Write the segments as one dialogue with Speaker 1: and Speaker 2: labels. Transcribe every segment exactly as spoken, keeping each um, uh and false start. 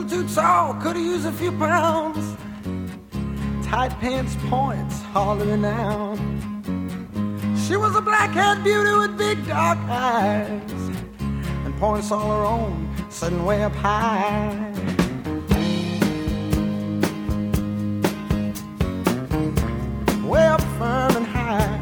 Speaker 1: little too tall, could have used a few pounds. Tight pants points, hardly renowned. She was a black-haired beauty with big dark eyes and points all her own, sitting way up high. Way up firm and high.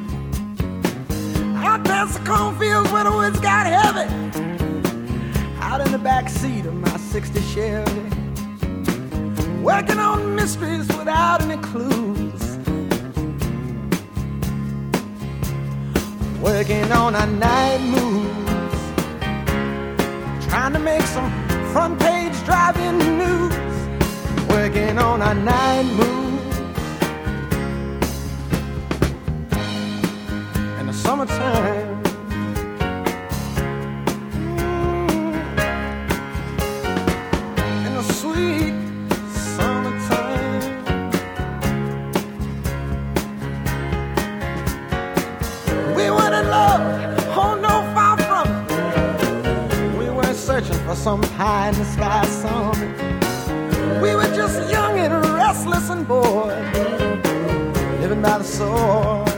Speaker 1: Out past the cornfields where the woods got heavy. Out in the back seat of my sixty Chevy, working on mysteries without any clues, working on our night moves, trying to make some front page driving news, working on our night moves. In the summertime, sweet summertime. We weren't in love, oh no, far from it. We weren't searching for some pie in the sky summit. We were just young and restless and bored, living by the sword.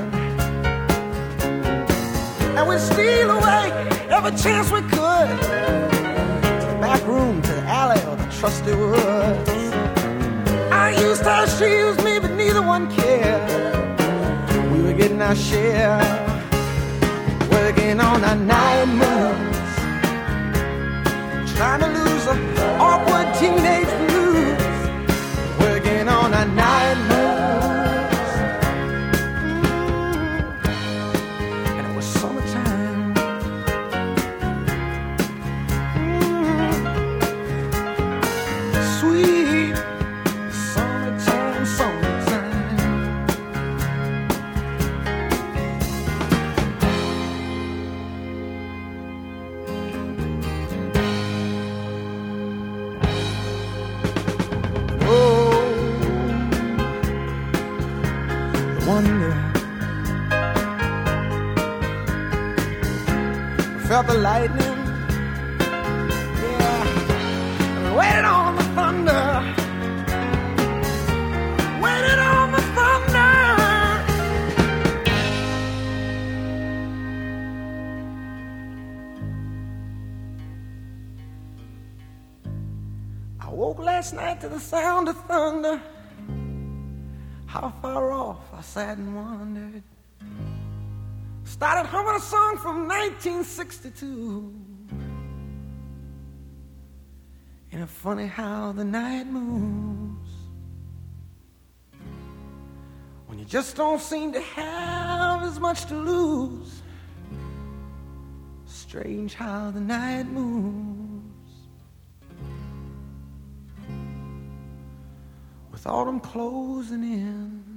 Speaker 1: And we'd steal away every chance we could, to the back room, to the alley, or the trusty woods. I used her, she used me, but neither one cared. We were getting our share, working on our night moves, trying to lose the awkward teenage blues, working on our night moves. Mm. And it was summertime. Sweet summertime, summertime. Oh, the wonder. We felt the lightning. Yeah, and we waited on the thunder. Waited on the thunder. I woke last night to the sound of thunder. How far off I sat and wondered. Started humming a song from nineteen sixty-two. Ain't it funny how the night moves when you just don't seem to have as much to lose? Strange how the night moves with autumn closing in.